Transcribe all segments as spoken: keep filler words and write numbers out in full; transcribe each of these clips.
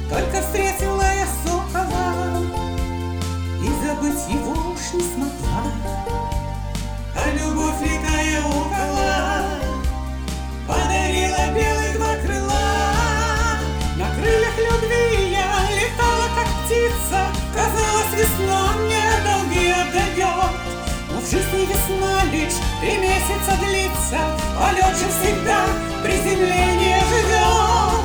Только встретила я сокола и забыть его уж не смогла. А любовь, летая около, подарила белых два крыла. На крыльях любви я летала, как птица. Казалось, весна мне долги отдает. Но в жизни весна лишь три месяца длится. Полет же всегда приземление живет.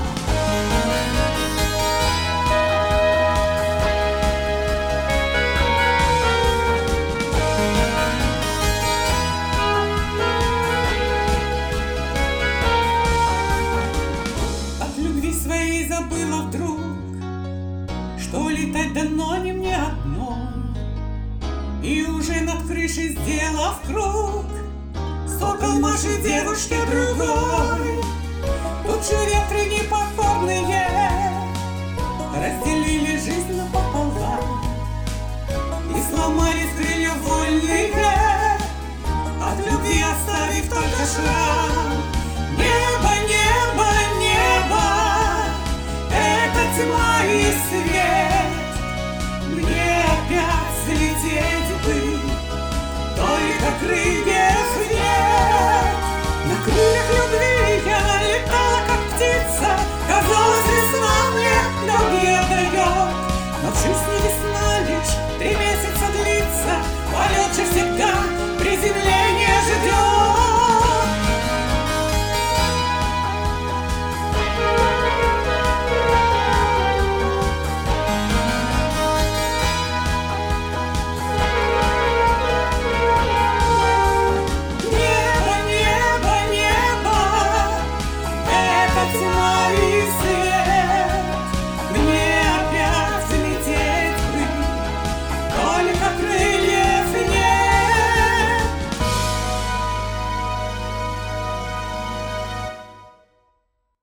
От любви своей забыла вдруг, что летать дано не мне одной. И уже над крышей, сделав круг, сокол машет девушке другой. Тут же ветры непокорные разделили жизнь напополам и сломались крылья вольные, от любви оставив только шрам. Небо, небо, небо, это тьма и свет. Мне опять взлететь бы, только крыльев нет. На крыльях любви я летала, как птица. Казалось, весна мне долги отдает. Но в жизни